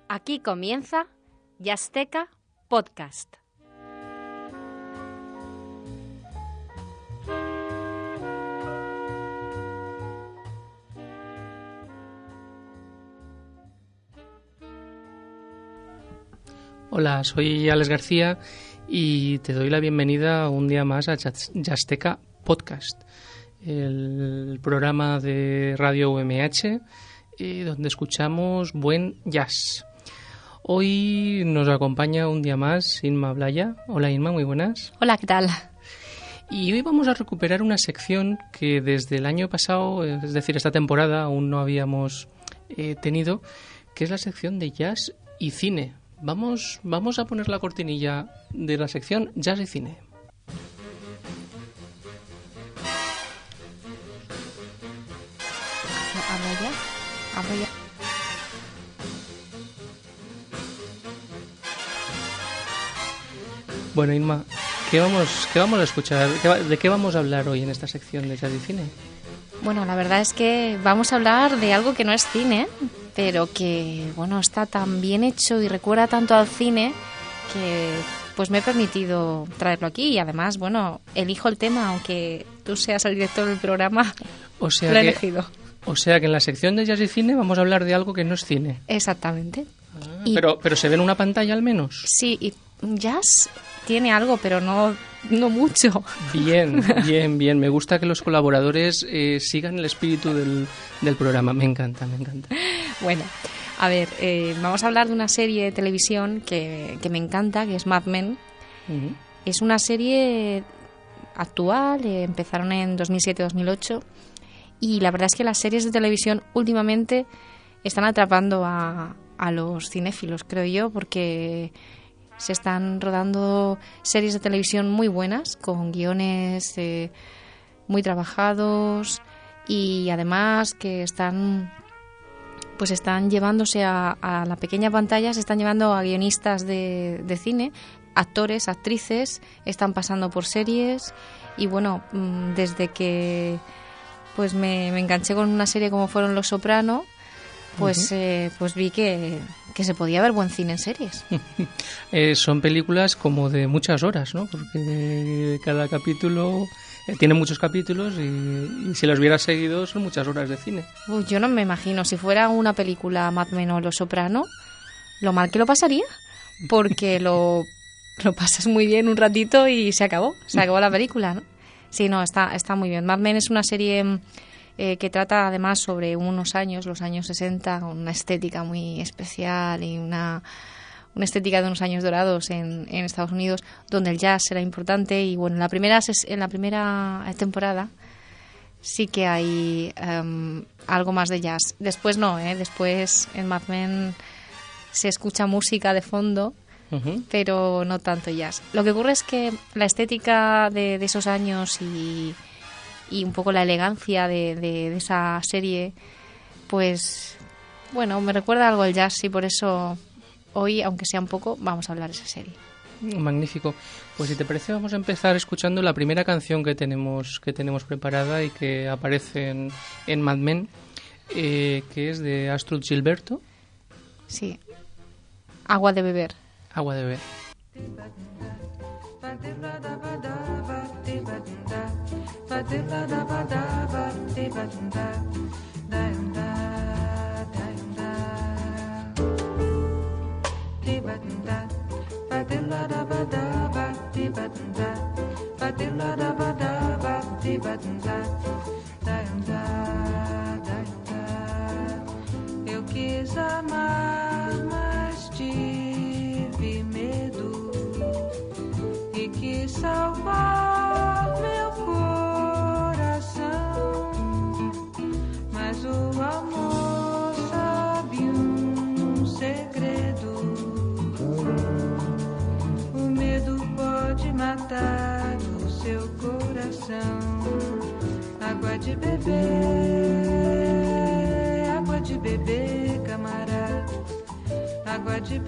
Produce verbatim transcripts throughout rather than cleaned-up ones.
Aquí comienza Jazzteca Podcast. Hola, soy Alex García y te doy la bienvenida un día más a Jazzteca Podcast, el programa de Radio U M H eh, donde escuchamos buen jazz. Hoy nos acompaña un día más Inma Blaya. Hola Inma, muy buenas. Hola, ¿qué tal? Y hoy vamos a recuperar una sección que desde el año pasado, es decir, esta temporada, aún no habíamos eh, tenido, que es la sección de jazz y cine. Vamos, vamos a poner la cortinilla de la sección Jazz y Cine. ¿Habla ya? ¿Habla ya? Bueno, Inma, ¿qué vamos, qué vamos a escuchar? ¿Qué va, ¿De qué vamos a hablar hoy en esta sección de Jazz y Cine? Bueno, la verdad es que vamos a hablar de algo que no es cine, pero que, bueno, está tan bien hecho y recuerda tanto al cine que pues me he permitido traerlo aquí. Y además, bueno, elijo el tema, aunque tú seas el director del programa, o sea lo he que, elegido. O sea que en la sección de Jazz y Cine vamos a hablar de algo que no es cine. Exactamente. Ah, y, pero, pero se ve en una pantalla al menos. Sí, y jazz tiene algo, pero no, no mucho. Bien, bien, bien. Me gusta que los colaboradores eh, sigan el espíritu del, del programa. Me encanta, me encanta. Bueno, a ver, eh, vamos a hablar de una serie de televisión que, que me encanta, que es Mad Men. Uh-huh. Es una serie actual, eh, empezaron en dos mil siete dos mil ocho, y la verdad es que las series de televisión últimamente están atrapando a, a los cinéfilos, creo yo, porque se están rodando series de televisión muy buenas, con guiones eh, muy trabajados y además que están... pues están llevándose a, a la pequeña pantalla, se están llevando a guionistas de, de cine, actores, actrices, están pasando por series y bueno, desde que pues me, me enganché con una serie como fueron Los Soprano, pues, uh-huh. eh, pues vi que, que se podía ver buen cine en series. eh, son películas como de muchas horas, ¿no? Porque cada capítulo... Tiene muchos capítulos y, y si los hubieras seguido son muchas horas de cine. Uy, yo no me imagino, si fuera una película Mad Men o Los Soprano, lo mal que lo pasaría, porque lo, lo pasas muy bien un ratito y se acabó, se acabó la película, ¿no? Sí, no, está, está muy bien. Mad Men es una serie eh, que trata además sobre unos años, los años sesenta, con una estética muy especial y una... una estética de unos años dorados en, en Estados Unidos, donde el jazz era importante. Y bueno, en la primera, en la primera temporada sí que hay um, algo más de jazz. Después no, ¿eh? Después en Mad Men se escucha música de fondo, uh-huh. pero no tanto jazz. Lo que ocurre es que la estética de, de esos años y, y un poco la elegancia de, de, de esa serie, pues bueno, me recuerda algo al jazz y por eso... hoy, aunque sea un poco, vamos a hablar de esa serie. Magnífico. Pues si te parece, vamos a empezar escuchando la primera canción que tenemos que tenemos preparada y que aparece en, en Mad Men, eh, que es de Astrud Gilberto. Sí. Agua de beber. Agua de beber. Eu quis amar, mas tive medo e quis salvar meu coração, mas o amor sabe um segredo. O medo pode matar o seu coração. Água de beber, água de beber, camarada. Água de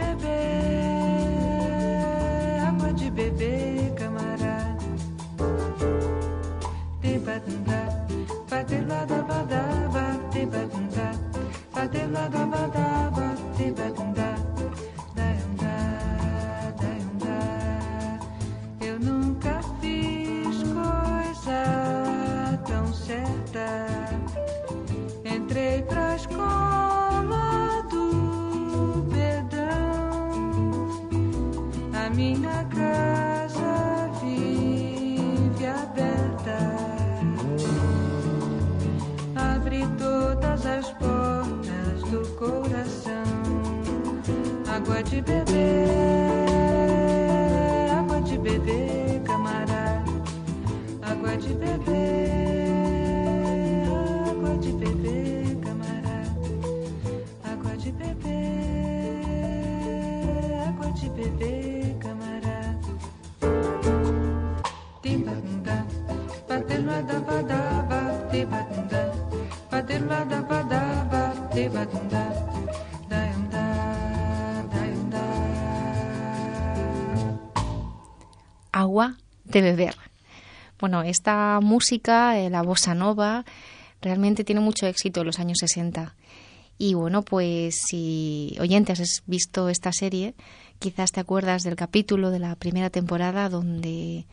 beber, água de beber, camarada. Te batunda, bate lá da badaba, te batunda, bate lá da badaba, te batunda. certa. Entrei pra escola do perdão. A minha casa vive aberta. Abre todas as portas do coração. Água de beber, água de beber, camarada. Água de beber, água de beber, camarada. Água de beber, água de beber, camarada. Tibadunda, padelua da badaba, tibadunda, padelua da badaba, tibadunda, dayunda, dayunda. Agua de beber. Bueno, esta música, eh, la bossa nova, realmente tiene mucho éxito en los años sesenta. Y bueno, pues si oyentes has visto esta serie, quizás te acuerdas del capítulo de la primera temporada donde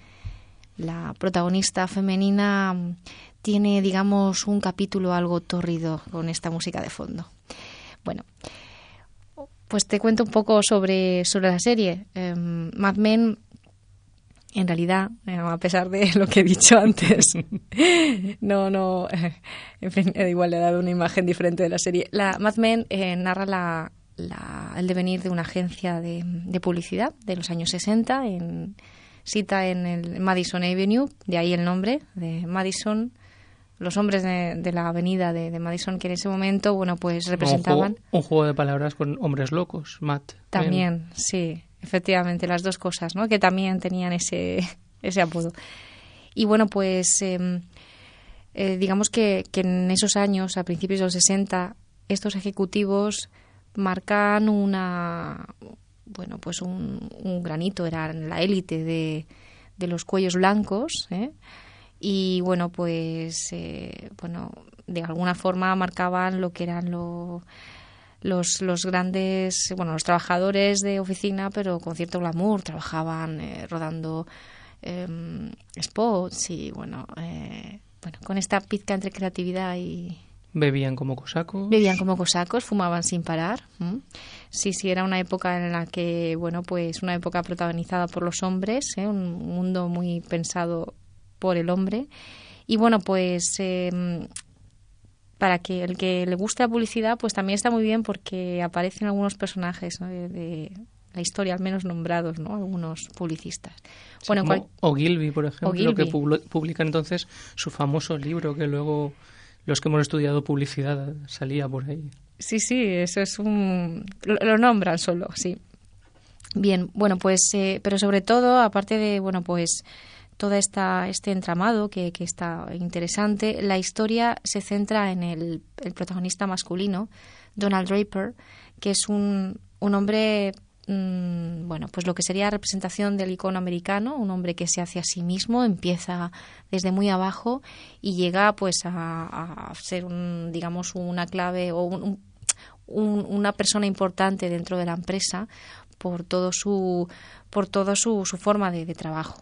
la protagonista femenina tiene, digamos, un capítulo algo tórrido con esta música de fondo. Bueno, pues te cuento un poco sobre, sobre la serie. Eh, Mad Men, en realidad, eh, a pesar de lo que he dicho antes, no, no, eh, en fin, eh, igual le he dado una imagen diferente de la serie. La Mad Men eh, narra la, la, el devenir de una agencia de, de publicidad de los años sesenta, en, cita en el Madison Avenue, de ahí el nombre de Madison, los hombres de, de la avenida de, de Madison, que en ese momento, bueno, pues representaban... Un juego, un juego de palabras con hombres locos, Mad. También, Men. sí. Efectivamente, las dos cosas, ¿no? Que también tenían ese, ese apodo. Y bueno, pues eh, eh, digamos que, que en esos años, a principios de los sesenta, estos ejecutivos marcan una, bueno, pues un, un granito, eran la élite de, de los cuellos blancos, ¿eh? Y bueno, pues, eh, bueno, de alguna forma marcaban lo que eran los... Los, los grandes, bueno, los trabajadores de oficina, pero con cierto glamour, trabajaban eh, rodando eh, spots y, bueno, eh, bueno, con esta pizca entre creatividad y... Bebían como cosacos. Bebían como cosacos, fumaban sin parar. ¿Mm? Sí, sí, era una época en la que, bueno, pues una época protagonizada por los hombres, ¿eh? Un mundo muy pensado por el hombre. Y, bueno, pues... Eh, para que el que le guste la publicidad, pues también está muy bien porque aparecen algunos personajes, ¿no? de, de la historia, al menos nombrados, ¿no? Algunos publicistas. Sí, bueno, como cual... Ogilvy, por ejemplo, Ogilvy. que publica entonces su famoso libro que luego los que hemos estudiado publicidad salía por ahí. Sí, sí, eso es un... Lo, lo nombran solo, sí. Bien, bueno, pues, eh, pero sobre todo, aparte de, bueno, pues... todo esta, este entramado que, que está interesante, la historia se centra en el, el protagonista masculino, Donald Draper, que es un, un hombre, mmm, bueno, pues lo que sería representación del icono americano, un hombre que se hace a sí mismo, empieza desde muy abajo y llega pues a, a ser, un, digamos, una clave o un, un, una persona importante dentro de la empresa por todo su, por toda su, su forma de, de trabajo.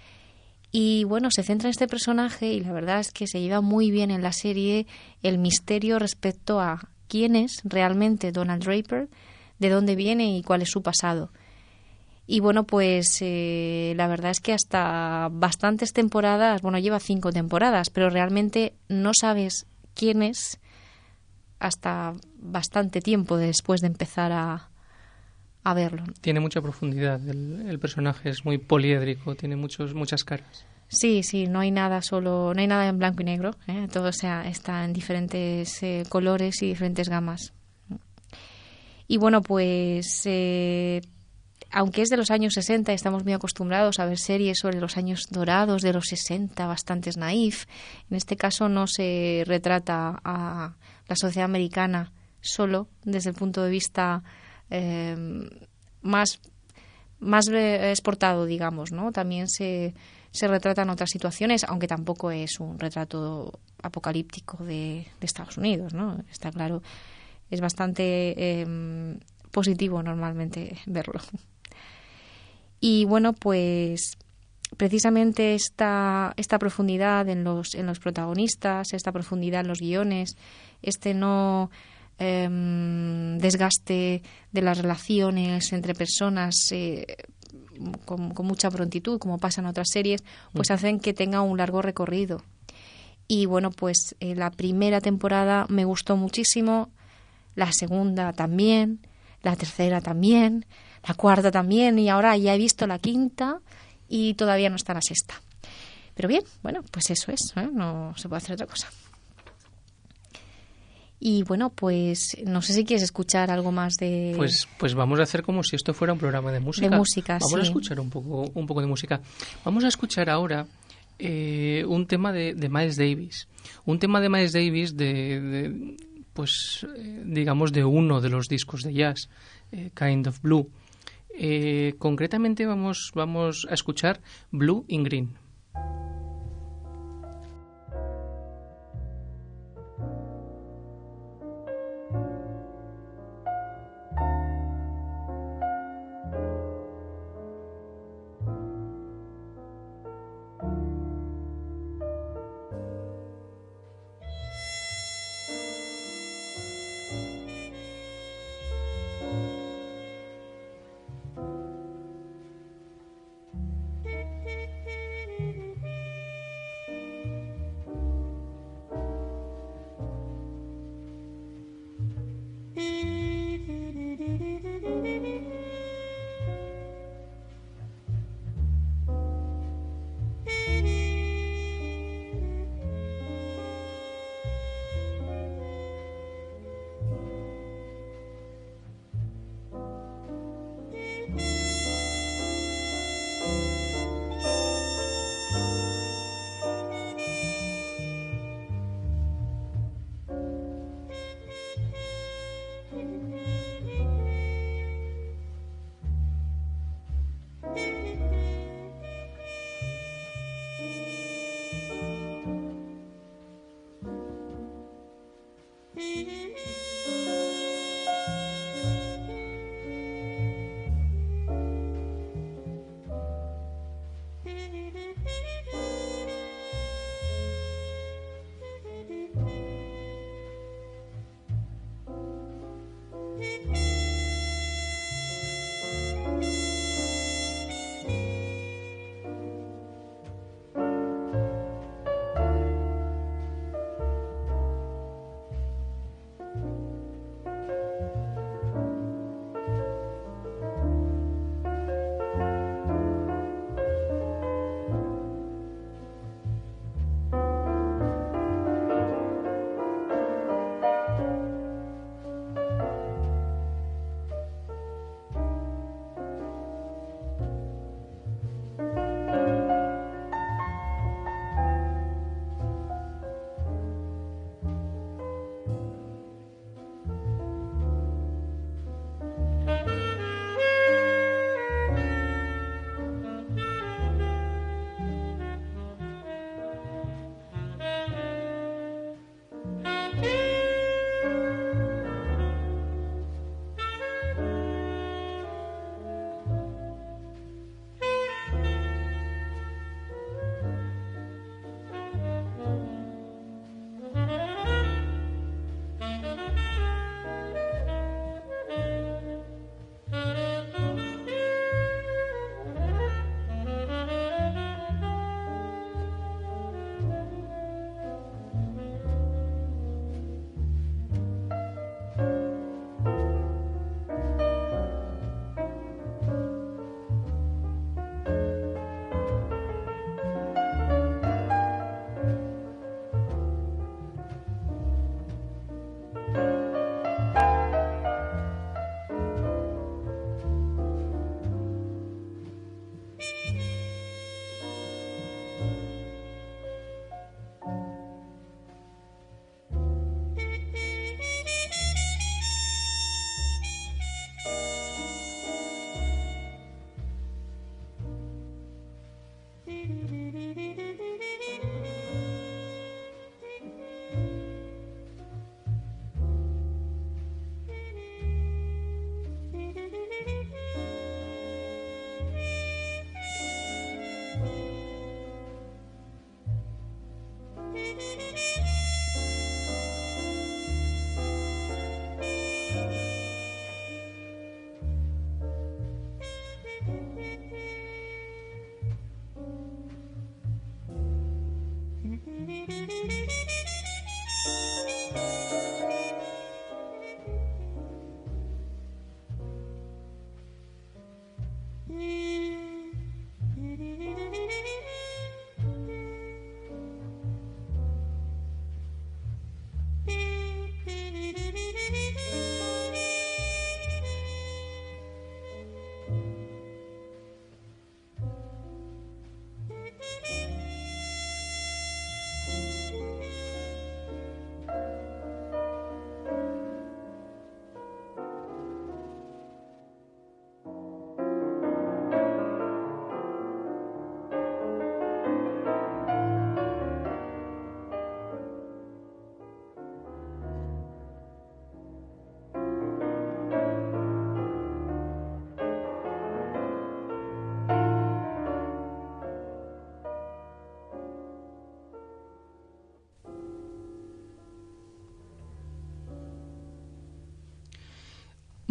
Y bueno, se centra en este personaje y la verdad es que se lleva muy bien en la serie el misterio respecto a quién es realmente Donald Draper, de dónde viene y cuál es su pasado. Y bueno, pues eh, la verdad es que hasta bastantes temporadas, bueno, lleva cinco temporadas, pero realmente no sabes quién es hasta bastante tiempo después de empezar a... a verlo. Tiene mucha profundidad, el, el personaje es muy poliédrico, tiene muchos muchas caras. Sí, sí, no hay nada solo, no hay nada en blanco y negro, ¿eh? Todo, o sea, está en diferentes eh, colores y diferentes gamas. Y bueno, pues eh, aunque es de los años sesenta, estamos muy acostumbrados a ver series sobre los años dorados de los sesenta, bastantes naif. En este caso no se retrata a la sociedad americana solo desde el punto de vista Eh, más más exportado, digamos, ¿no? También se, se retratan otras situaciones, aunque tampoco es un retrato apocalíptico de, de Estados Unidos, ¿no? Está claro, es bastante eh, positivo normalmente verlo. Y bueno, pues precisamente esta, esta profundidad en los, en los protagonistas, esta profundidad en los guiones, este no eh, desgaste de las relaciones entre personas eh, con, con mucha prontitud, como pasa en otras series, pues hacen que tenga un largo recorrido. Y bueno, pues eh, la primera temporada me gustó muchísimo, la segunda también, la tercera también, la cuarta también, y ahora ya he visto la quinta y todavía no está la sexta. Pero bien, bueno, pues eso es, ¿eh? No se puede hacer otra cosa. Y bueno, pues no sé si quieres escuchar algo más de... Pues, pues vamos a hacer como si esto fuera un programa de música. De música, Vamos sí. a escuchar un poco, un poco de música. Vamos a escuchar ahora eh, un tema de, de Miles Davis. Un tema de Miles Davis de, de pues, eh, digamos, de uno de los discos de jazz, eh, Kind of Blue. Eh, concretamente vamos, vamos a escuchar Blue in Green.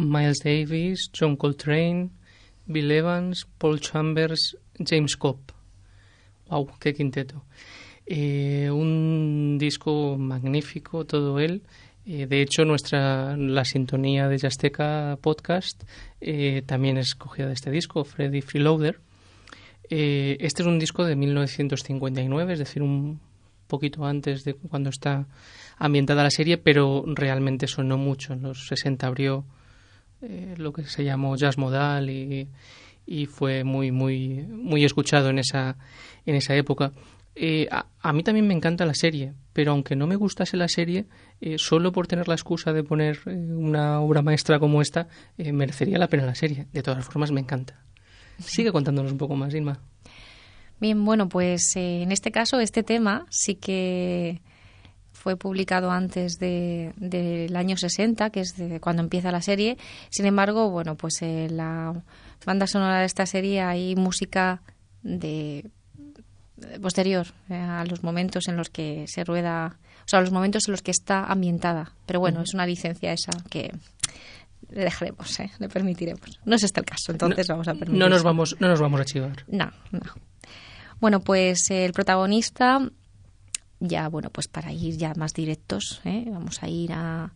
Miles Davis, John Coltrane, Bill Evans, Paul Chambers, James Cobb. ¡Wow! ¡Qué quinteto! Eh, un disco magnífico, todo él. Eh, de hecho, nuestra la sintonía de Yasteca Podcast eh, también es cogida de este disco, Freddie Freeloader. Eh, este es un disco de mil novecientos cincuenta y nueve, es decir, un poquito antes de cuando está ambientada la serie, pero realmente sonó mucho. En los sesenta abrió eh, lo que se llamó jazz modal y, y fue muy muy muy escuchado en esa en esa época. Eh, a, a mí también me encanta la serie, pero aunque no me gustase la serie, eh, solo por tener la excusa de poner eh, una obra maestra como esta, eh, merecería la pena la serie. De todas formas, me encanta. Sigue contándonos un poco más, Inma. Bien, bueno, pues eh, en este caso, este tema sí que fue publicado antes de, del año sesenta, que es de cuando empieza la serie. Sin embargo, bueno, pues en eh, la banda sonora de esta serie hay música de posterior eh, a los momentos en los que se rueda, o sea, a los momentos en los que está ambientada. Pero bueno, uh-huh. es una licencia esa que le dejaremos, ¿eh? Le permitiremos. No es este el caso, entonces no, vamos a permitir. No nos vamos, no nos vamos a chivar. No, no. Bueno, pues eh, el protagonista, ya, bueno, pues para ir ya más directos, ¿eh? Vamos a ir a...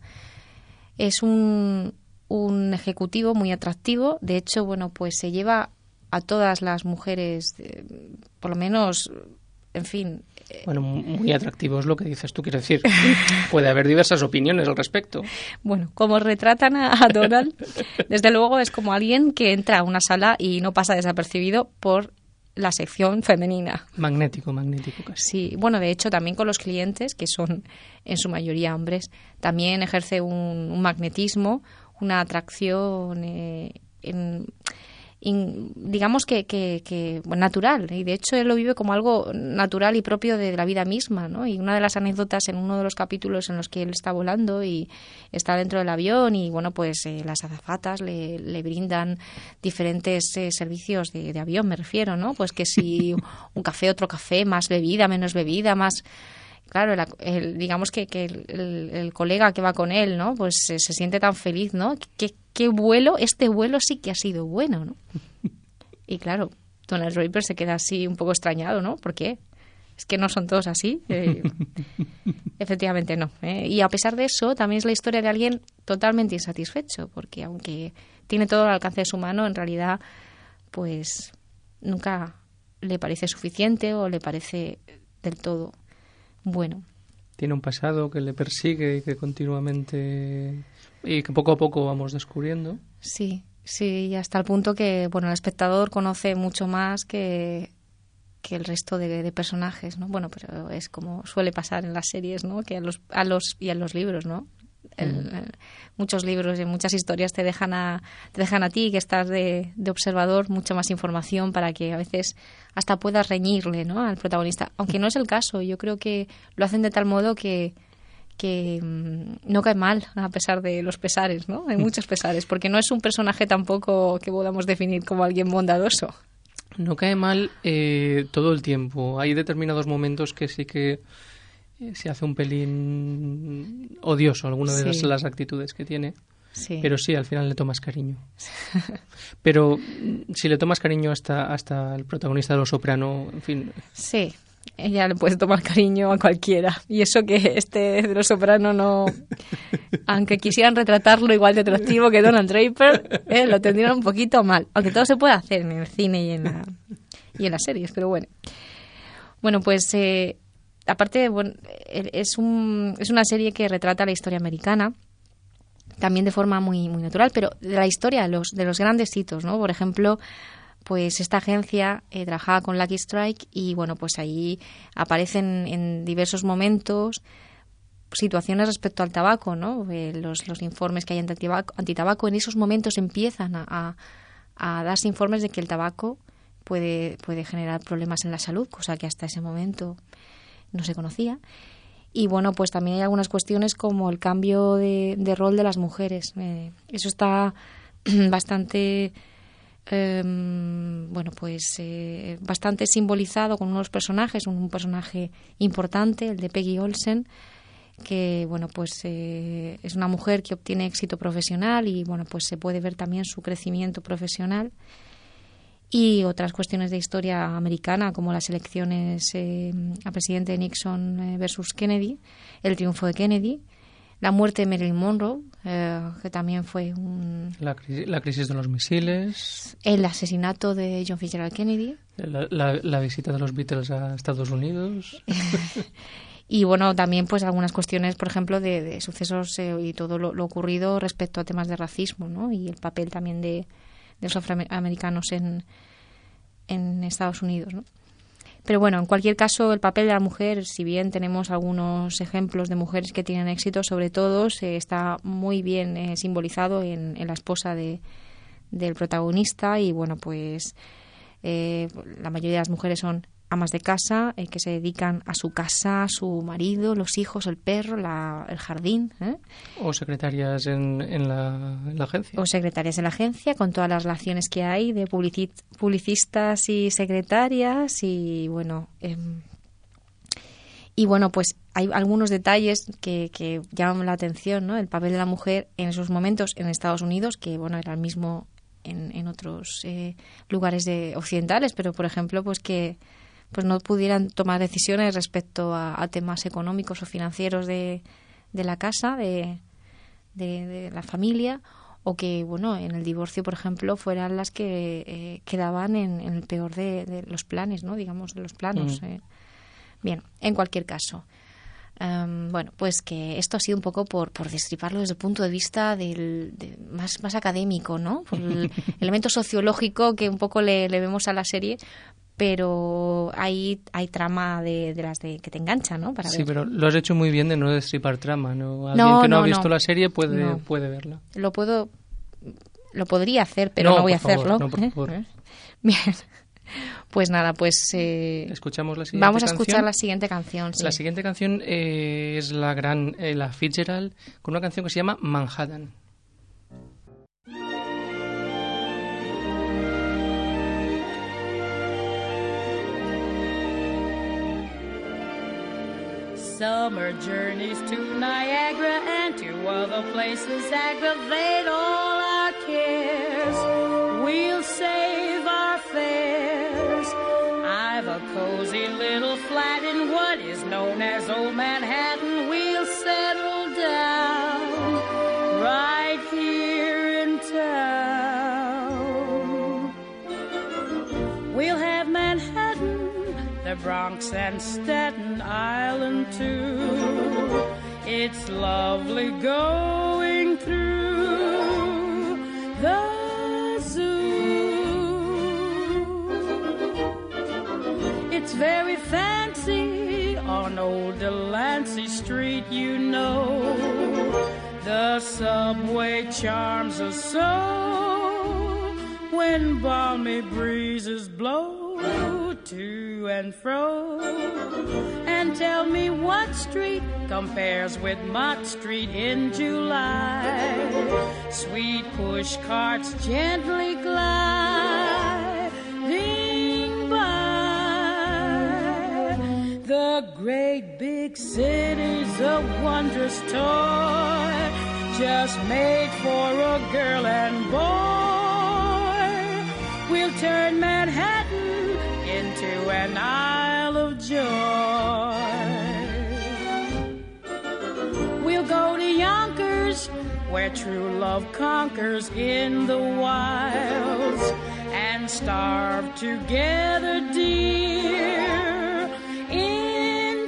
Es un, un ejecutivo muy atractivo. De hecho, bueno, pues se lleva a todas las mujeres, eh, por lo menos, en fin... Eh, bueno, muy atractivo es lo que dices tú, quiero decir. Puede haber diversas opiniones al respecto. Bueno, como retratan a, a Donald, desde luego es como alguien que entra a una sala y no pasa desapercibido por la sección femenina. Magnético, magnético casi. Sí, bueno, de hecho también con los clientes, que son en su mayoría hombres, también ejerce un, un magnetismo, una atracción eh, en... digamos que, que, que bueno, natural, y de hecho él lo vive como algo natural y propio de la vida misma, ¿no? Y una de las anécdotas en uno de los capítulos en los que él está volando y está dentro del avión y bueno, pues eh, las azafatas le, le brindan diferentes eh, servicios de, de avión, me refiero, ¿no? Pues que si un café, otro café, más bebida, menos bebida, más... Claro, el, el, digamos que, que el, el, el colega que va con él, ¿no? Pues se, se siente tan feliz, ¿no? ¿Qué, qué vuelo? Este vuelo sí que ha sido bueno, ¿no? Y claro, Donald Draper se queda así un poco extrañado, ¿no? ¿Por qué? Es que no son todos así. Eh, efectivamente no. ¿eh? Y a pesar de eso, también es la historia de alguien totalmente insatisfecho, porque aunque tiene todo al alcance de su mano, en realidad, pues nunca le parece suficiente o le parece del todo bueno. Tiene un pasado que le persigue y que continuamente y que poco a poco vamos descubriendo. Sí, sí, hasta el punto que bueno, el espectador conoce mucho más que, que el resto de, de personajes, ¿no? Bueno, pero es como suele pasar en las series, ¿no? Que a los, a los y en los libros, ¿no? El, mm. el, muchos libros y muchas historias te dejan a te dejan a ti, que estás de, de observador, mucha más información para que a veces hasta puedas reñirle, ¿no? Al protagonista, aunque no es el caso. Yo creo que lo hacen de tal modo que que mmm, no cae mal a pesar de los pesares, ¿no? Hay muchos pesares, porque no es un personaje tampoco que podamos definir como alguien bondadoso. No cae mal eh, todo el tiempo. Hay determinados momentos que sí que se hace un pelín odioso alguna de sí. las, las actitudes que tiene, sí. pero sí, al final le tomas cariño. Pero si le tomas cariño hasta hasta el protagonista de Los Soprano, en fin... Sí, ella le puede tomar cariño a cualquiera. Y eso que este de Los Soprano no... Aunque quisieran retratarlo igual de atractivo que Donald Draper, eh, lo tendrían un poquito mal. Aunque todo se puede hacer en el cine y en, la, y en las series, pero bueno. Bueno, pues... Eh, aparte, bueno, es, un, es una serie que retrata la historia americana, también de forma muy muy natural, pero de la historia de los, de los grandes hitos, ¿no? Por ejemplo, pues esta agencia eh, trabajaba con Lucky Strike y, bueno, pues ahí aparecen en diversos momentos situaciones respecto al tabaco, ¿no? Eh, los, los informes que hay antitabaco, antitabaco, en esos momentos empiezan a, a, a darse informes de que el tabaco puede, puede generar problemas en la salud, cosa que hasta ese momento no se conocía. Y bueno, pues también hay algunas cuestiones como el cambio de, de rol de las mujeres. Eh, eso está bastante, eh, bueno, pues eh, bastante simbolizado con unos personajes, un, un personaje importante, el de Peggy Olsen, que bueno pues eh, es una mujer que obtiene éxito profesional y bueno pues se puede ver también su crecimiento profesional, y otras cuestiones de historia americana como las elecciones eh, a presidente Nixon eh, versus Kennedy, el triunfo de Kennedy, la muerte de Marilyn Monroe, eh, que también fue un... La, la crisis de los misiles. El asesinato de John Fitzgerald Kennedy. La, la, la visita de los Beatles a Estados Unidos. Y bueno, también pues algunas cuestiones, por ejemplo, de, de sucesos eh, y todo lo, lo ocurrido respecto a temas de racismo, ¿no? Y el papel también de, de los afroamericanos en, en Estados Unidos, ¿no? Pero bueno, en cualquier caso, el papel de la mujer, si bien tenemos algunos ejemplos de mujeres que tienen éxito, sobre todo eh, está muy bien eh, simbolizado en, en la esposa de, del protagonista. Y bueno, pues eh, la mayoría de las mujeres son amas de casa, eh, que se dedican a su casa, a su marido, los hijos, el perro, la, el jardín. ¿eh? O secretarias en, en, la, en la agencia. O secretarias en la agencia, con todas las relaciones que hay de publicit, publicistas y secretarias. Y bueno, eh, y bueno, pues hay algunos detalles que, que llaman la atención, ¿no? El papel de la mujer en esos momentos en Estados Unidos, que bueno, era el mismo en, en otros eh, lugares de occidentales, pero por ejemplo, pues que pues no pudieran tomar decisiones respecto a, a temas económicos o financieros de, de la casa, de, de, de la familia, o que, bueno, en el divorcio, por ejemplo, fueran las que eh, quedaban en, en el peor de, de los planes, ¿no? Digamos, de los planos. Mm. Eh. Bien, en cualquier caso. Um, bueno, pues que esto ha sido un poco por, por destriparlo desde el punto de vista del, de, más, más académico, ¿no? Por el elemento sociológico que un poco le, le vemos a la serie, pero hay, hay trama de, de las de que te enganchan, ¿no? Para sí, ver. Pero lo has hecho muy bien de no destripar trama, ¿no? Alguien no, que no, no ha visto no. la serie puede, no. puede verla. Lo puedo, lo podría hacer, pero no, no voy a favor, hacerlo. No, por favor. ¿Eh? Bien. Pues nada, pues eh, escuchamos la siguiente vamos a canción. escuchar la siguiente canción. Sí. La siguiente canción eh, es la gran eh, la Fitzgerald, con una canción que se llama Manhattan. Summer journeys to Niagara and to other places aggravate all our cares. We'll save our fares. I've a cozy little flat in what is known as Old Manhattan. We'll settle down right here in town. We'll have Manhattan, the Bronx and Staten Island too. It's lovely going through the zoo. It's very fancy on old Delancey Street, you know. The subway charms us so when balmy breezes blow to and fro. And tell me what street compares with Mott Street in July. Sweet push carts gently gliding by. The great big city's a wondrous toy, just made for a girl and boy. We'll turn Manhattan into an Isle of Joy. We'll go to Yonkers, where true love conquers in the wilds, and starve together, dear, in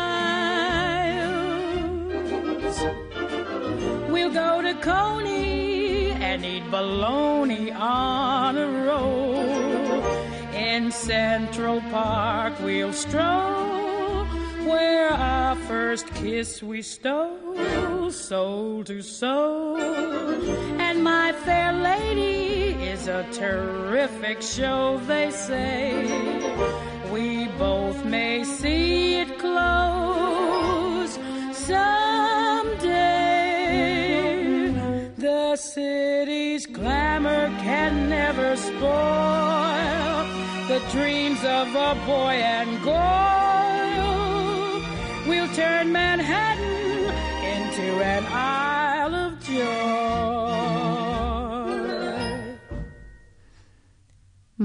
Childs. We'll go to Coney and eat bologna on a roll. In Central Park we'll stroll, where our first kiss we stole, soul to soul. And My Fair Lady is a terrific show, they say. We both may see it close someday. The city's glamour can never spoil the dreams of a boy and girl. We'll turn Manhattan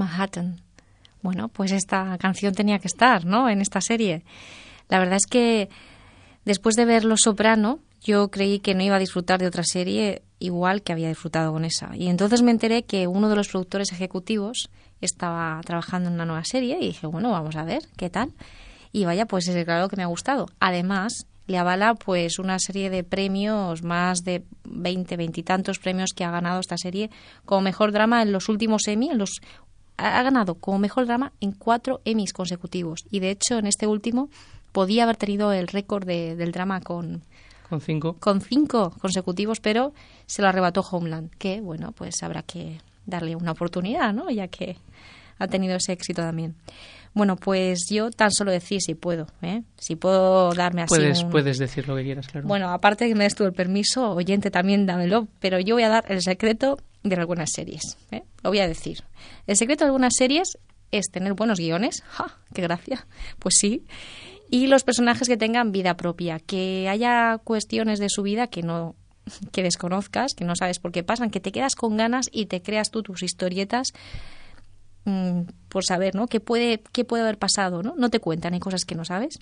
Manhattan. Bueno, pues esta canción tenía que estar, ¿no?, en esta serie. La verdad es que después de ver Los Soprano, yo creí que no iba a disfrutar de otra serie igual que había disfrutado con esa. Y entonces me enteré que uno de los productores ejecutivos estaba trabajando en una nueva serie y dije, bueno, vamos a ver qué tal. Y vaya, pues es claro que me ha gustado. Además, le avala pues una serie de premios, más de veinte, veintitantos premios que ha ganado esta serie como mejor drama en los últimos Emmy, en los ha ganado como mejor drama en cuatro Emmys consecutivos. Y de hecho, en este último podía haber tenido el récord de, del drama con, con cinco. con cinco consecutivos, pero se lo arrebató Homeland, que, bueno, pues habrá que darle una oportunidad, ¿no?, ya que ha tenido ese éxito también. Bueno, pues yo tan solo decir si puedo, ¿eh? Si puedo darme así Puedes, un... puedes decir lo que quieras, claro. Bueno, aparte de que me des tú el permiso, oyente también dámelo, pero yo voy a dar el secreto de algunas series, ¿eh? Lo voy a decir. El secreto de algunas series es tener buenos guiones. ¡Ja! ¡Qué gracia! Pues sí. Y los personajes que tengan vida propia, que haya cuestiones de su vida que no que desconozcas, que no sabes por qué pasan, que te quedas con ganas y te creas tú tus historietas mmm, por saber, ¿no?, qué puede qué puede haber pasado, ¿no? No te cuentan, hay cosas que no sabes.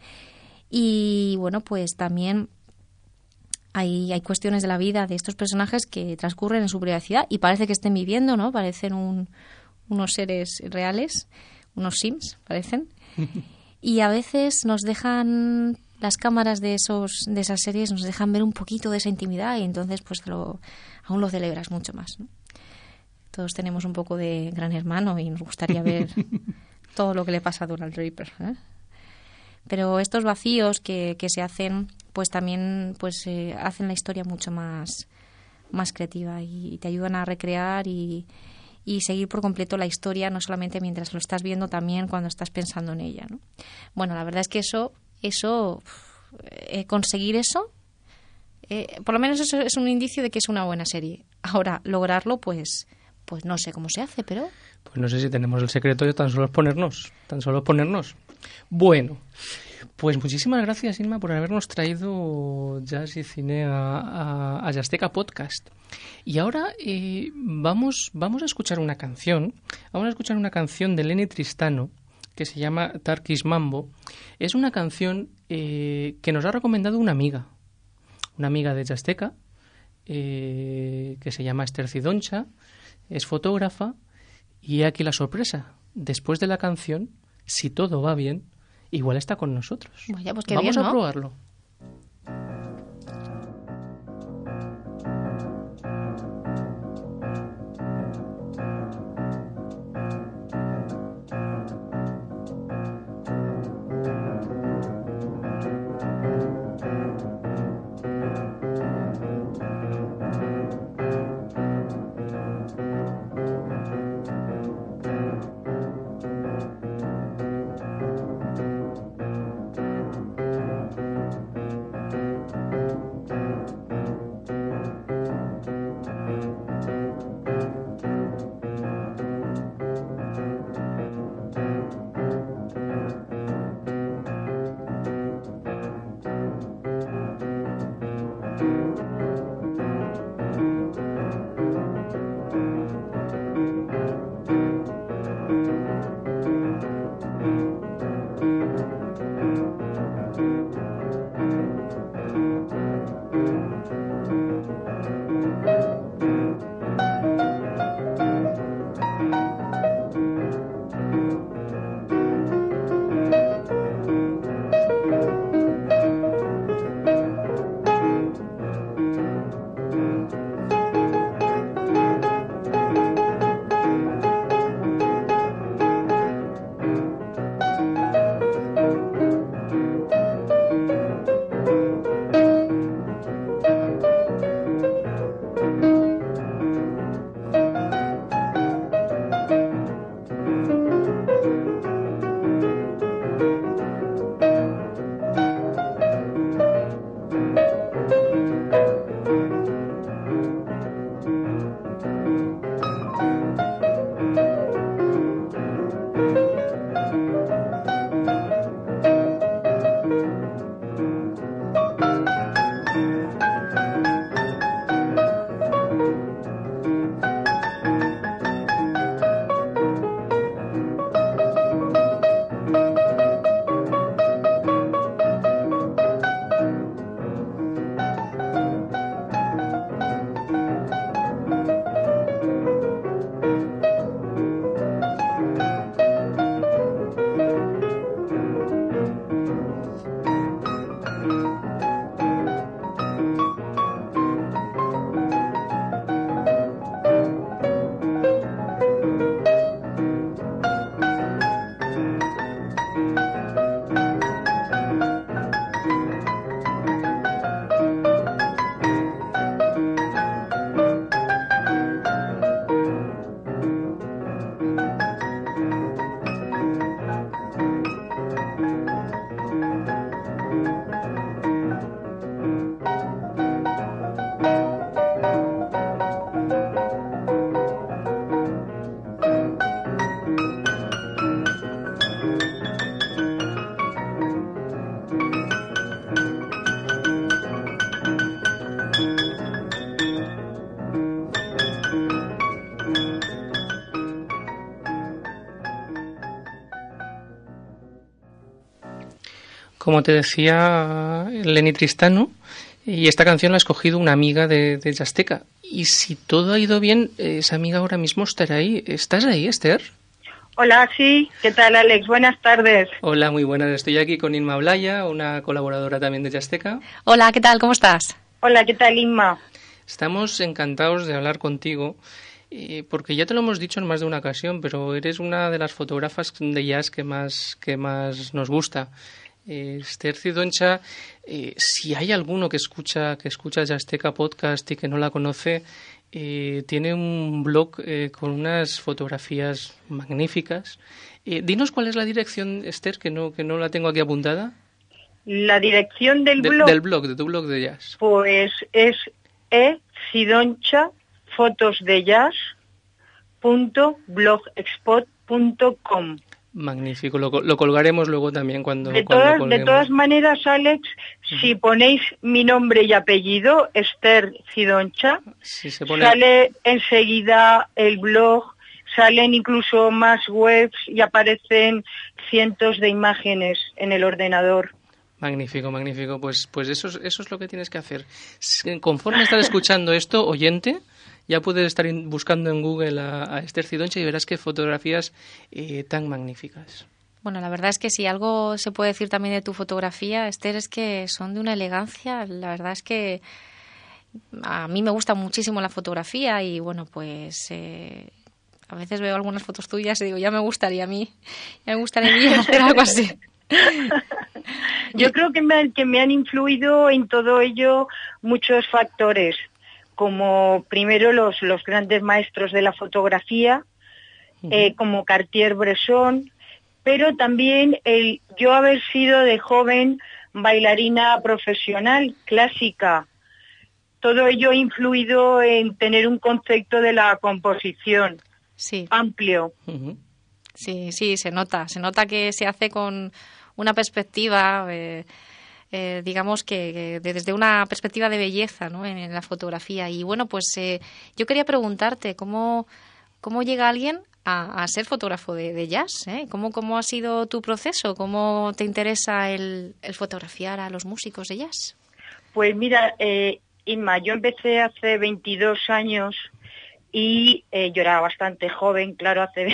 Y bueno, pues también Hay, hay cuestiones de la vida de estos personajes que transcurren en su privacidad y parece que estén viviendo, ¿no? Parecen un, unos seres reales, unos Sims, parecen. Y a veces nos dejan, las cámaras de esos de esas series nos dejan ver un poquito de esa intimidad y entonces pues lo, aún lo celebras mucho más, ¿no? Todos tenemos un poco de Gran Hermano y nos gustaría ver todo lo que le pasa a Donald Draper, ¿eh? Pero estos vacíos que, que se hacen, pues también pues eh, hacen la historia mucho más, más creativa y te ayudan a recrear y, y seguir por completo la historia, no solamente mientras lo estás viendo, también cuando estás pensando en ella, ¿no? Bueno, la verdad es que eso, eso eh, conseguir eso, eh, por lo menos eso es un indicio de que es una buena serie. Ahora, lograrlo, pues, pues no sé cómo se hace, pero... Pues no sé si tenemos el secreto de tan solo es ponernos, tan solo es ponernos. Bueno, pues muchísimas gracias, Inma, por habernos traído jazz y cine a, a, a Yazteca Podcast. Y ahora eh, vamos, vamos a escuchar una canción, vamos a escuchar una canción de Lenny Tristano que se llama Turkish Mambo. Es una canción eh, que nos ha recomendado una amiga, una amiga de Yazteca, eh, que se llama Esther Cidoncha, es fotógrafa, y aquí la sorpresa, después de la canción, si todo va bien, igual está con nosotros. Vaya, pues qué Vamos bien, a ¿no? probarlo. Como te decía Lenny Tristano, y esta canción la ha escogido una amiga de, de Yasteca. Y si todo ha ido bien, esa amiga ahora mismo estará ahí. ¿Estás ahí, Esther? Hola, sí. ¿Qué tal, Alex? Buenas tardes. Hola, muy buenas. Estoy aquí con Inma Blaya, una colaboradora también de Yasteca. Hola, ¿qué tal? ¿Cómo estás? Hola, ¿qué tal, Inma? Estamos encantados de hablar contigo, eh, porque ya te lo hemos dicho en más de una ocasión, pero eres una de las fotógrafas de jazz que más, que más nos gusta. Eh, Esther Cidoncha, eh, si hay alguno que escucha que escucha Yasteca Podcast y que no la conoce, eh, tiene un blog eh, con unas fotografías magníficas. Eh, dinos cuál es la dirección, Esther, que no que no la tengo aquí apuntada. La dirección del de, blog. Del blog, de tu blog de jazz. Pues es e cidoncha fotos de jazz punto blogspot punto com. Magnífico, lo, lo colgaremos luego también cuando, de cuando todas colguemos. De todas maneras, Alex, uh-huh. si ponéis mi nombre y apellido, Esther Cidoncha, si se pone... sale enseguida el blog, salen incluso más webs y aparecen cientos de imágenes en el ordenador. Magnífico, magnífico. Pues, pues eso, es, eso es lo que tienes que hacer. Conforme estás escuchando esto, oyente, ya puedes estar buscando en Google a, a Esther Cidoncha y verás qué fotografías eh, tan magníficas. Bueno, la verdad es que si algo se puede decir también de tu fotografía, Esther, es que son de una elegancia. La verdad es que a mí me gusta muchísimo la fotografía y, bueno, pues eh, a veces veo algunas fotos tuyas y digo, ya me gustaría a mí, ya me gustaría a mí hacer algo así. Yo creo que me, han, que me han influido en todo ello muchos factores, como primero los, los grandes maestros de la fotografía, uh-huh. eh, como Cartier-Bresson, pero también el yo haber sido de joven bailarina profesional, clásica. Todo ello ha influido en tener un concepto de la composición sí. amplio. Uh-huh. Sí, sí, se nota, se nota que se hace con una perspectiva, eh, eh, digamos que, que desde una perspectiva de belleza, ¿no? en, en la fotografía. Y bueno, pues eh, yo quería preguntarte, ¿cómo, cómo llega alguien a, a ser fotógrafo de, de jazz? ¿eh? ¿Cómo, ¿Cómo ha sido tu proceso? ¿Cómo te interesa el, el fotografiar a los músicos de jazz? Pues mira, eh, Inma, yo empecé hace veintidós años y eh, yo era bastante joven, claro, hace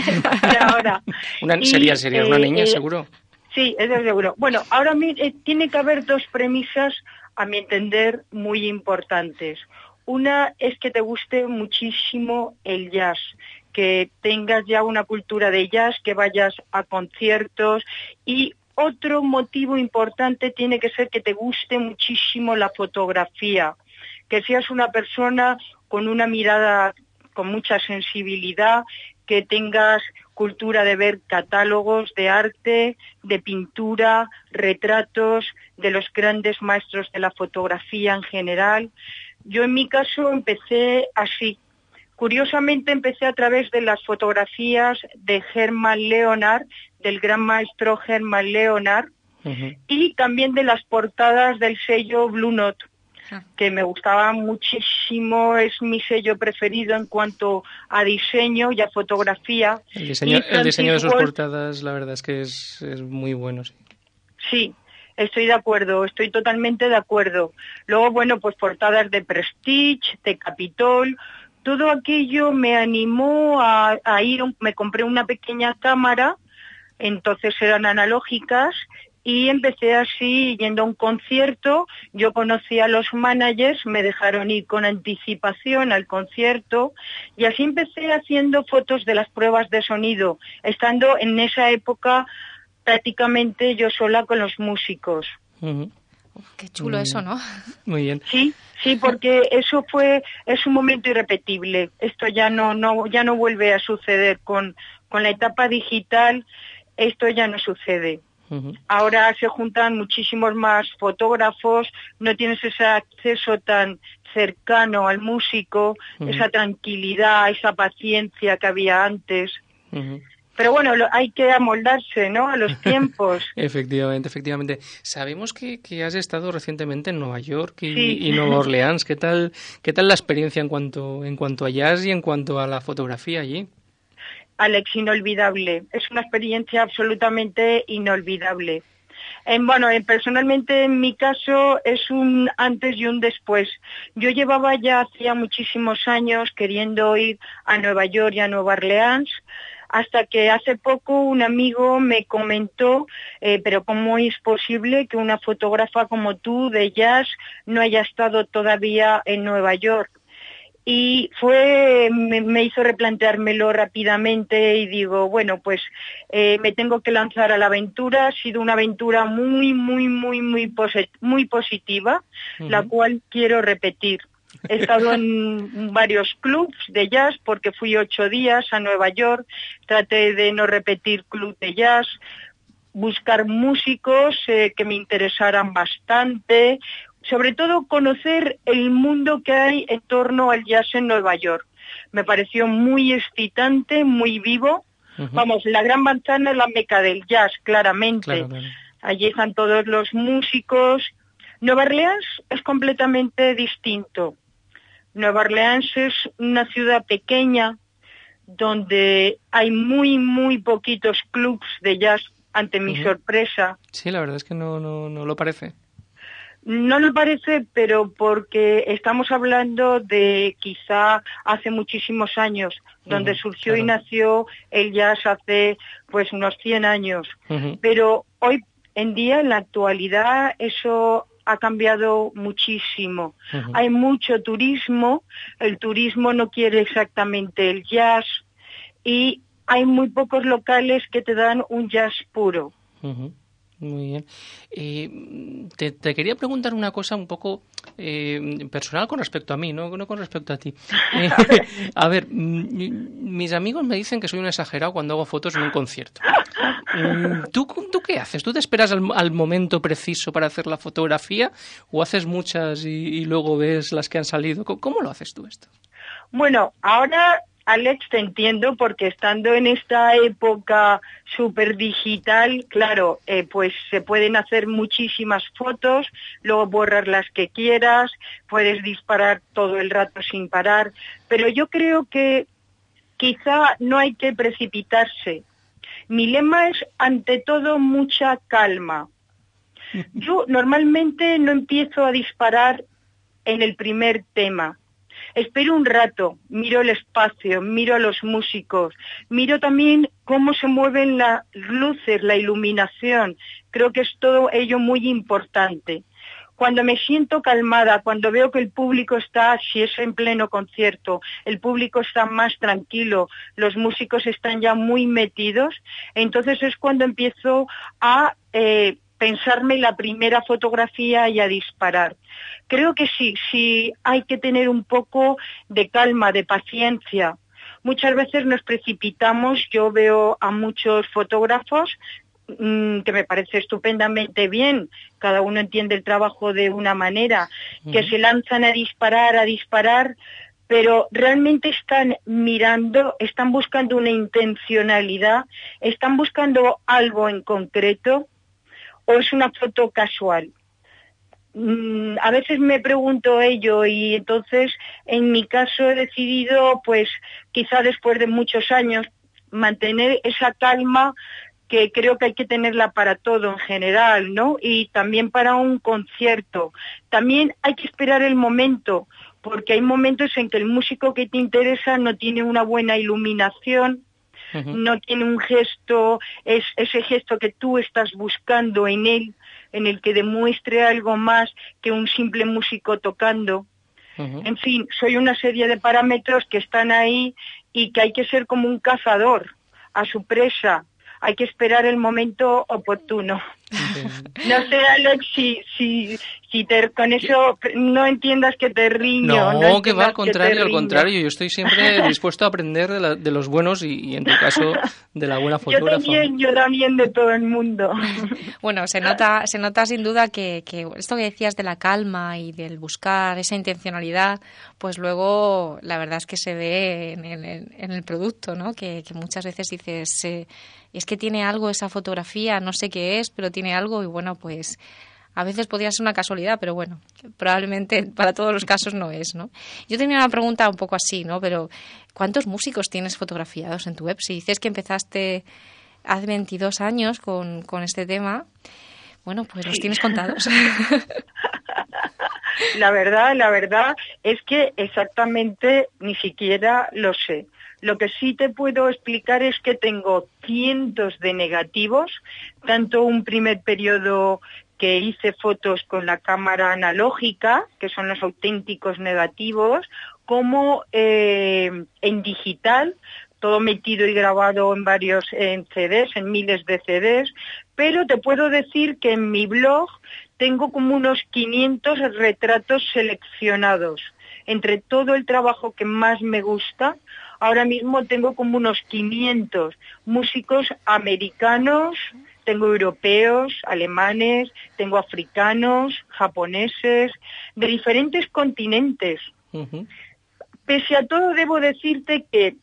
ahora. Una, y, sería sería eh, una niña, eh, seguro. Sí, eso seguro. Bueno, ahora eh, tiene que haber dos premisas, a mi entender, muy importantes. Una es que te guste muchísimo el jazz, que tengas ya una cultura de jazz, que vayas a conciertos. Y otro motivo importante tiene que ser que te guste muchísimo la fotografía, que seas una persona con una mirada con mucha sensibilidad, que tengas cultura de ver catálogos de arte, de pintura, retratos de los grandes maestros de la fotografía en general. Yo en mi caso empecé así. Curiosamente empecé a través de las fotografías de Hermann Leonard, del gran maestro Hermann Leonard, uh-huh. y también de las portadas del sello Blue Note, que me gustaba muchísimo, es mi sello preferido en cuanto a diseño y a fotografía. El diseño, el diseño de sus portadas, la verdad es que es, es muy bueno, sí. Sí, estoy de acuerdo, estoy totalmente de acuerdo. Luego, bueno, pues portadas de Prestige, de Capitol, todo aquello me animó a, a ir, me compré una pequeña cámara, entonces eran analógicas, y empecé así, yendo a un concierto. Yo conocí a los managers, me dejaron ir con anticipación al concierto, y así empecé haciendo fotos de las pruebas de sonido, estando en esa época prácticamente yo sola con los músicos. Uh-huh. Uf, qué chulo mm. eso, ¿no? Muy bien. Sí, sí, porque eso fue, es un momento irrepetible. Esto ya no, no, ya no vuelve a suceder con, con la etapa digital. Esto ya no sucede. Uh-huh. Ahora se juntan muchísimos más fotógrafos, no tienes ese acceso tan cercano al músico, uh-huh. esa tranquilidad, esa paciencia que había antes. Uh-huh. Pero bueno, lo, hay que amoldarse, ¿no?, a los tiempos. Efectivamente, efectivamente. Sabemos que, que has estado recientemente en Nueva York y, sí. y Nueva Orleans. ¿Qué tal, qué tal la experiencia en cuanto, en cuanto a jazz y en cuanto a la fotografía allí? Alex, inolvidable. Es una experiencia absolutamente inolvidable. En, bueno, en, personalmente en mi caso es un antes y un después. Yo llevaba ya hacía muchísimos años queriendo ir a Nueva York y a Nueva Orleans, hasta que hace poco un amigo me comentó, eh, pero ¿cómo es posible que una fotógrafa como tú de jazz no haya estado todavía en Nueva York? Y fue, me, me hizo replanteármelo rápidamente y digo, bueno, pues eh, me tengo que lanzar a la aventura. Ha sido una aventura muy, muy, muy, muy, posit- muy positiva, uh-huh. la cual quiero repetir. He estado en varios clubs de jazz porque fui ocho días a Nueva York, traté de no repetir club de jazz, buscar músicos eh, que me interesaran bastante, sobre todo conocer el mundo que hay en torno al jazz en Nueva York. Me pareció muy excitante, muy vivo. Uh-huh. Vamos, la Gran Manzana es la meca del jazz, claramente. Claro, claro. Allí están todos los músicos. Nueva Orleans es completamente distinto. Nueva Orleans es una ciudad pequeña donde hay muy, muy poquitos clubs de jazz, ante mi uh-huh. sorpresa. Sí, la verdad es que no, no, no lo parece. No lo parece, pero porque estamos hablando de quizá hace muchísimos años, donde uh-huh, surgió claro. y nació el jazz hace pues unos cien años. Uh-huh. Pero hoy en día, en la actualidad, eso ha cambiado muchísimo. Uh-huh. Hay mucho turismo, el turismo no quiere exactamente el jazz y hay muy pocos locales que te dan un jazz puro. Uh-huh. Muy bien. Eh, te, te quería preguntar una cosa un poco eh, personal con respecto a mí, no, no con respecto a ti. Eh, a ver, m- mis amigos me dicen que soy un exagerado cuando hago fotos en un concierto. ¿Tú, tú qué haces? ¿Tú te esperas al, al momento preciso para hacer la fotografía o haces muchas y, y luego ves las que han salido? ¿Cómo, cómo lo haces tú esto? Bueno, ahora... Alex, te entiendo porque estando en esta época súper digital, claro, eh, pues se pueden hacer muchísimas fotos, luego borrar las que quieras, puedes disparar todo el rato sin parar, pero yo creo que quizá no hay que precipitarse. Mi lema es, ante todo, mucha calma. Yo normalmente no empiezo a disparar en el primer tema. Espero un rato, miro el espacio, miro a los músicos, miro también cómo se mueven las luces, la iluminación. Creo que es todo ello muy importante. Cuando me siento calmada, cuando veo que el público está, si es en pleno concierto, el público está más tranquilo, los músicos están ya muy metidos, entonces es cuando empiezo a... Eh, pensarme la primera fotografía y a disparar. Creo que sí, sí hay que tener un poco de calma, de paciencia. Muchas veces nos precipitamos, yo veo a muchos fotógrafos mmm, que me parece estupendamente bien, cada uno entiende el trabajo de una manera, uh-huh. que se lanzan a disparar, a disparar, pero realmente están mirando, están buscando una intencionalidad, están buscando algo en concreto, o es una foto casual. Mm, a veces me pregunto ello y entonces en mi caso he decidido, pues quizá después de muchos años, mantener esa calma que creo que hay que tenerla para todo en general, ¿no? Y también para un concierto. También hay que esperar el momento, porque hay momentos en que el músico que te interesa no tiene una buena iluminación, uh-huh. no tiene un gesto, es ese gesto que tú estás buscando en él, en el que demuestre algo más que un simple músico tocando. Uh-huh. En fin, soy una serie de parámetros que están ahí y que hay que ser como un cazador a su presa. Hay que esperar el momento oportuno. Okay. No sé, Alex, si, si, si te, con eso no entiendas que te riño. No, no que va al contrario, al contrario. Yo estoy siempre dispuesto a aprender de, la, de los buenos y, y, en tu caso, de la buena fotógrafa. Yo también, yo también de todo el mundo. Bueno, se nota, se nota sin duda que, que esto que decías de la calma y del buscar esa intencionalidad, pues luego la verdad es que se ve en el, en el producto, ¿no? Que, que muchas veces dices... Eh, es que tiene algo esa fotografía, no sé qué es, pero tiene algo y bueno, pues a veces podría ser una casualidad, pero bueno, probablemente para todos los casos no es, ¿no? Yo tenía una pregunta un poco así, ¿no? Pero ¿cuántos músicos tienes fotografiados en tu web? Si dices que empezaste hace veintidós años con, con este tema, Bueno, pues los tienes contados. La verdad, la verdad es que exactamente ni siquiera lo sé. Lo que sí te puedo explicar es que tengo cientos de negativos, tanto un primer periodo que hice fotos con la cámara analógica, que son los auténticos negativos, como eh, en digital, todo metido y grabado en varios en C Ds, en miles de C Ds, pero te puedo decir que en mi blog tengo como unos quinientos retratos seleccionados. Entre todo el trabajo que más me gusta, ahora mismo tengo como unos quinientos músicos americanos, tengo europeos, alemanes, tengo africanos, japoneses, de diferentes continentes. Uh-huh. Pese a todo, debo decirte que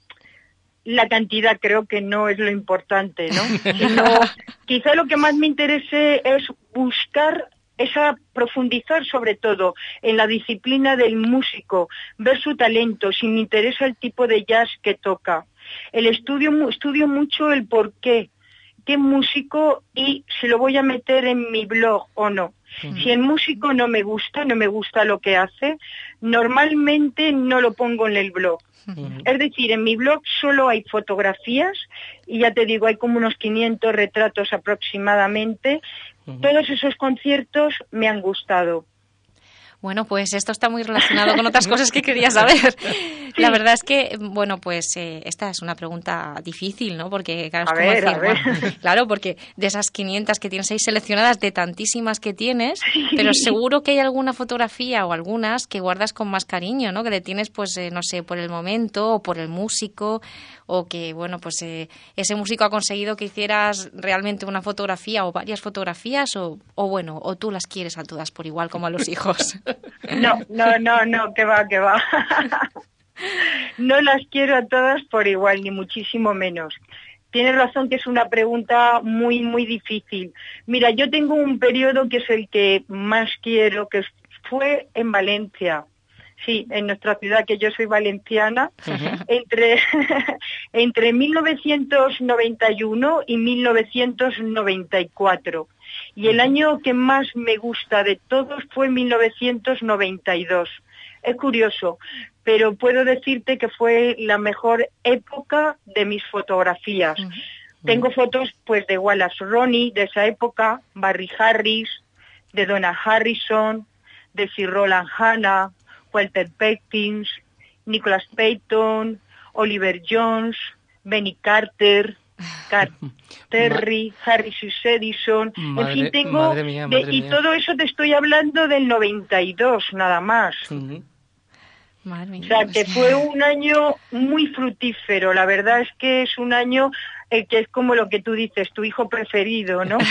la cantidad creo que no es lo importante, ¿no? Sino, quizá lo que más me interese es buscar esa profundizar sobre todo en la disciplina del músico, ver su talento, si me interesa el tipo de jazz que toca. El estudio estudio mucho el por qué, qué músico y si lo voy a meter en mi blog o no. Uh-huh. Si el músico no me gusta, no me gusta lo que hace, normalmente no lo pongo en el blog. Uh-huh. Es decir, en mi blog solo hay fotografías y ya te digo, hay como unos quinientos retratos aproximadamente. Uh-huh. Todos esos conciertos me han gustado. Bueno, pues esto está muy relacionado con otras cosas que quería saber. Sí. La verdad es que, bueno, pues eh, esta es una pregunta difícil, ¿no? Porque, claro, es a como ver, decir, a ver. Bueno, claro, porque de esas quinientas que tienes ahí seleccionadas, de tantísimas que tienes, sí. Pero seguro que hay alguna fotografía o algunas que guardas con más cariño, ¿no? Que le tienes, pues, eh, no sé, por el momento o por el músico, o que, bueno, pues eh, ese músico ha conseguido que hicieras realmente una fotografía o varias fotografías, o, o bueno, o tú las quieres a todas por igual como a los hijos. No, no, no, no, que va, que va. No las quiero a todas por igual, ni muchísimo menos. Tienes razón que es una pregunta muy, muy difícil. Mira, yo tengo un periodo que es el que más quiero, que fue en Valencia. Sí, en nuestra ciudad, que yo soy valenciana, uh-huh. entre, entre mil novecientos noventa y uno y mil novecientos noventa y cuatro. Y el año que más me gusta de todos fue mil novecientos noventa y dos. Es curioso, pero puedo decirte que fue la mejor época de mis fotografías. Uh-huh. Tengo fotos pues de Wallace Ronnie de esa época, Barry Harris, de Donna Harrison, de Sir Roland Hanna, Walter Perkins, Nicholas Payton, Oliver Jones, Benny Carter, Car Terry, Harry Edison, madre, en fin, tengo, madre mía, madre de, y mía. todo eso te estoy hablando del noventa y dos, nada más. Uh-huh. Madre mía, o sea, que fue un año muy fructífero, la verdad es que es un año eh, que es como lo que tú dices, tu hijo preferido, ¿no?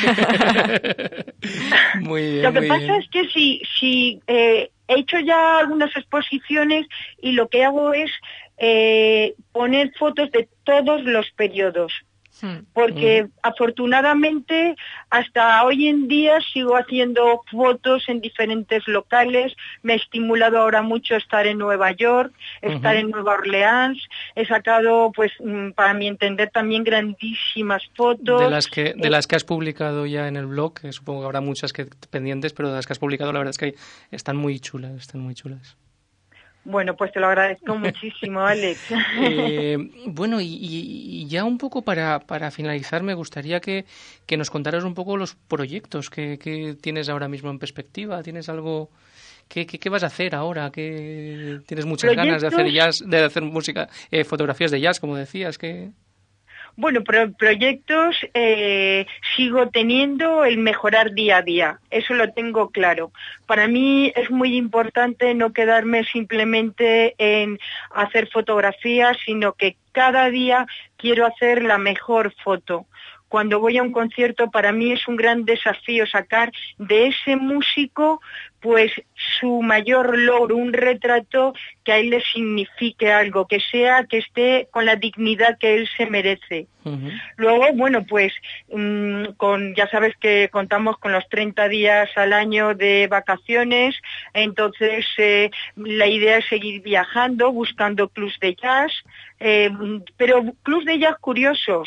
Muy bien, lo que muy pasa bien. es que si, si eh, he hecho ya algunas exposiciones y lo que hago es eh, poner fotos de todos los periodos. Porque uh-huh. afortunadamente hasta hoy en día sigo haciendo fotos en diferentes locales, me ha estimulado ahora mucho estar en Nueva York, estar uh-huh. en Nueva Orleans, he sacado pues para mi entender también grandísimas fotos. De las que de las que has publicado ya en el blog, que supongo que habrá muchas que pendientes, pero de las que has publicado la verdad es que están muy chulas, están muy chulas. Bueno, pues te lo agradezco muchísimo, Alex. Eh, bueno, y, y ya un poco para, para finalizar, me gustaría que, que nos contaras un poco los proyectos que, que tienes ahora mismo en perspectiva. ¿Tienes algo? ¿Qué, qué, qué vas a hacer ahora? ¿Qué, ¿Tienes muchas ¿Proyectos? ganas de hacer jazz, de hacer música, eh, fotografías de jazz, como decías? Que Bueno, pro- proyectos eh, sigo teniendo el mejorar día a día, eso lo tengo claro. Para mí es muy importante no quedarme simplemente en hacer fotografías, sino que cada día quiero hacer la mejor foto. Cuando voy a un concierto, para mí es un gran desafío sacar de ese músico pues su mayor logro, un retrato que a él le signifique algo, que sea, que esté con la dignidad que él se merece. Uh-huh. Luego, bueno, pues mmm, con ya sabes que contamos con los treinta días al año de vacaciones, entonces eh, la idea es seguir viajando, buscando clubs de jazz, eh, pero clubs de jazz curiosos,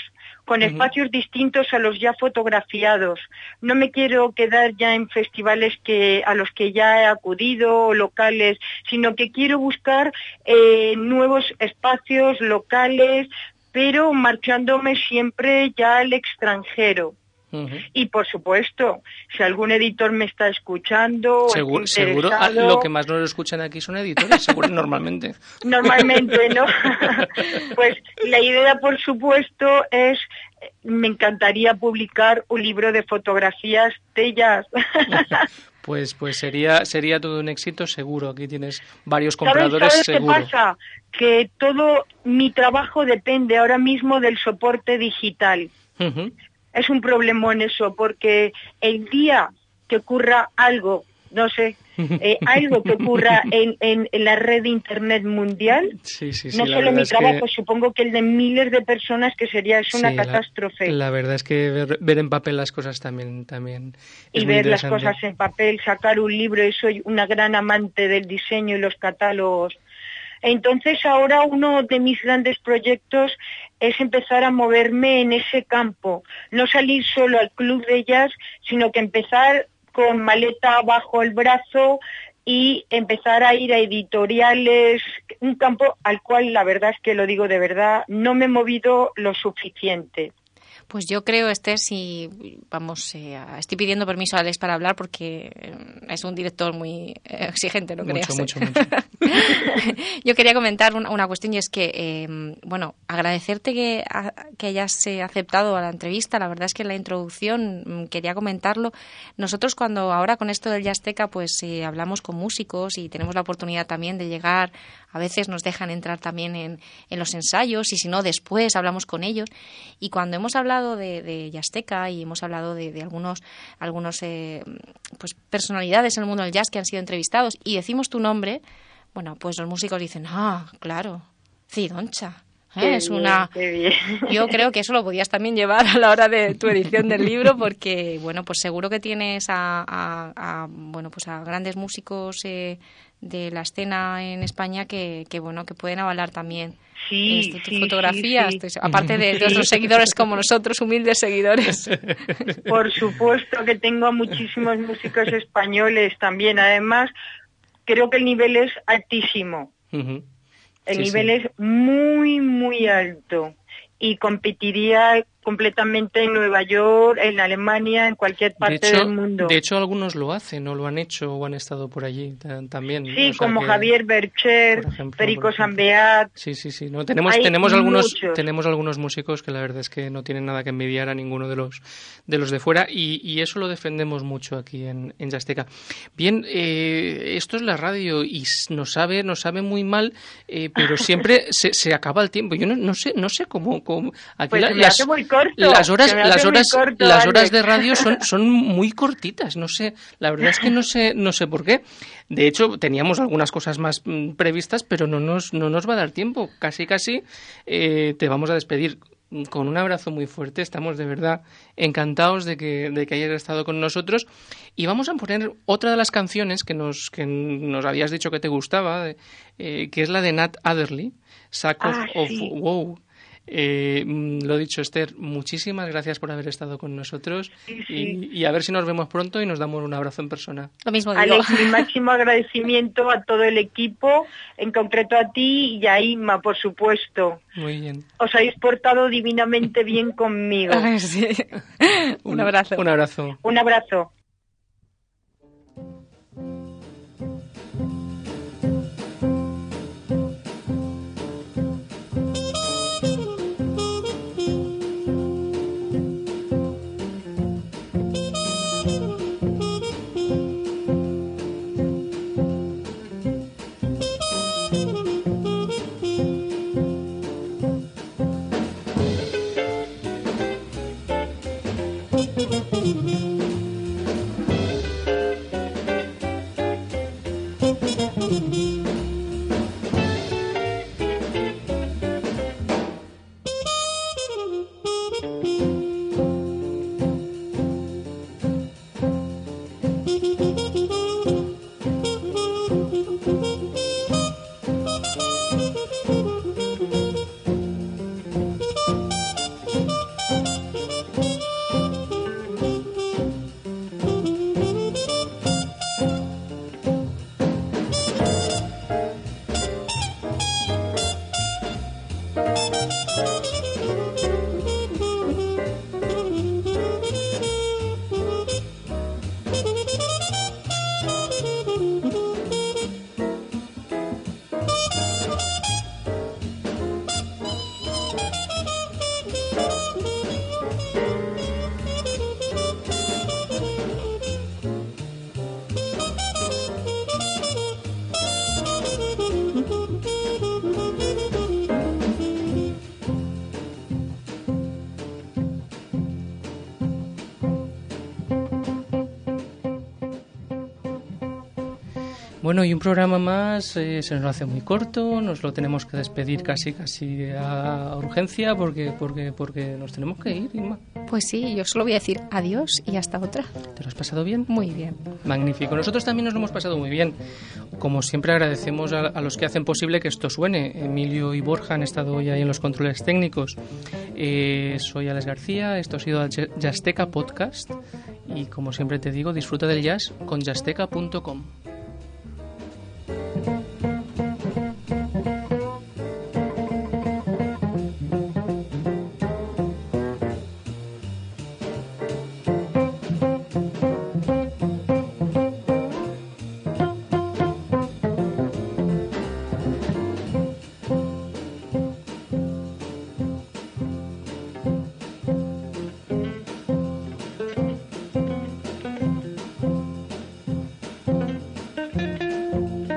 con Ujú. espacios distintos a los ya fotografiados. No me quiero quedar ya en festivales que a los que ya he acudido o locales, sino que quiero buscar eh, nuevos espacios locales, pero marchándome siempre ya al extranjero. Ujú. Y por supuesto, si algún editor me está escuchando, Seguro, o está seguro ah, interesado, lo que más nos escuchan aquí son editores, seguro, normalmente. normalmente, ¿no? Pues la idea, por supuesto, es, me encantaría publicar un libro de fotografías de ellas. Pues, pues sería, sería todo un éxito seguro. Aquí tienes varios ¿Sabes, compradores ¿sabes seguro. qué pasa? Que todo mi trabajo depende ahora mismo del soporte digital. Ujú. Es un problemón eso, porque el día que ocurra algo, no sé, eh, algo que ocurra en, en, en la red de Internet mundial, Sí, sí, sí, no la solo verdad mi es trabajo, que- supongo que el de miles de personas, que sería es una sí, la- catástrofe. La, verdad es que ver, ver en papel las cosas también, también es Y muy ver las interesante. cosas en papel, sacar un libro, y soy una gran amante del diseño y los catálogos. Entonces ahora uno de mis grandes proyectos es empezar a moverme en ese campo, no salir solo al club de jazz, sino que empezar con maleta bajo el brazo y empezar a ir a editoriales, un campo al cual, la verdad es que lo digo de verdad, no me he movido lo suficiente. Pues yo creo, Esther, si vamos, eh, estoy pidiendo permiso a Alex para hablar porque eh, es un director muy eh, exigente, no Mucho, creas. mucho, ¿eh? mucho. Yo quería comentar una, una cuestión y es que, eh, bueno, agradecerte que, a, que hayas eh, aceptado a la entrevista. La verdad es que en la introducción mm, quería comentarlo. Nosotros cuando ahora con esto del Jazteca, pues eh, hablamos con músicos y tenemos la oportunidad también de llegar. A veces nos dejan entrar también en, en los ensayos y si no, después hablamos con ellos. Y cuando hemos hablado de, de Jazteca y hemos hablado de, de algunos, algunos eh, pues personalidades en el mundo del jazz que han sido entrevistados y decimos tu nombre, bueno, pues los músicos dicen, ah, claro, Cidoncha. ¿eh? Qué Es bien, una... qué bien. Yo creo que eso lo podías también llevar a la hora de tu edición del libro porque, bueno, pues seguro que tienes a, a, a bueno, pues a grandes músicos eh, de la escena en España que, que, bueno, que pueden avalar también Sí, esto, tus sí, fotografías, sí, sí. tus- aparte de, de otros seguidores como nosotros, humildes seguidores. Por supuesto que tengo a muchísimos músicos españoles también. Además, creo que el nivel es altísimo. Ujú. El Sí, nivel sí. es muy, muy alto. Y competiría completamente en Nueva York, en Alemania, en cualquier De parte hecho, del mundo. de hecho, algunos lo hacen o lo han hecho o han estado por allí ta- también. Sí, o sea como que- Javier Bercher, por ejemplo, Perico por ejemplo. Sambeat. Sí, sí, sí. No, tenemos Hay tenemos algunos muchos. tenemos algunos músicos que la verdad es que no tienen nada que envidiar a ninguno de los de los de fuera y, y eso lo defendemos mucho aquí en, en Jazteca. Bien, eh, esto es la radio y s- nos sabe nos sabe muy mal, eh, pero siempre se, se acaba el tiempo. Yo no, no sé no sé cómo, cómo aquí Pues la- se me las hace muy corto. las horas se me hace las muy horas corto, las horas Alex. de radio son son muy cortitas. No sé, la verdad es que no sé no sé por qué. De hecho, teníamos algunas cosas más mm, previstas, pero no nos, no nos va a dar tiempo. Casi, casi eh, te vamos a despedir con un abrazo muy fuerte. Estamos de verdad encantados de que, de que hayas estado con nosotros. Y vamos a poner otra de las canciones que nos, que nos habías dicho que te gustaba, eh, que es la de Nat Adderley, Sack of, Ah, of sí. Wow. Eh, mm, lo dicho, Esther, muchísimas gracias por haber estado con nosotros Sí, sí. y, y a ver si nos vemos pronto y nos damos un abrazo en persona. Lo mismo digo. Alex, mi máximo agradecimiento a todo el equipo, en concreto a ti y a Inma, por supuesto. Muy bien. Os habéis portado divinamente bien conmigo. Sí. Un abrazo. Un abrazo. Un abrazo. Bueno, y un programa más eh, se nos lo hace muy corto, nos lo tenemos que despedir casi casi a urgencia porque porque porque nos tenemos que ir, Inma. Pues sí, yo solo voy a decir adiós y hasta otra. ¿Te lo has pasado bien? Muy bien. Magnífico. Nosotros también nos lo hemos pasado muy bien. Como siempre agradecemos a, a los que hacen posible que esto suene. Emilio y Borja han estado hoy ahí en los controles técnicos. Eh, soy Alex García, esto ha sido Jazzteca Podcast y como siempre te digo, disfruta del jazz con jazzteca punto com.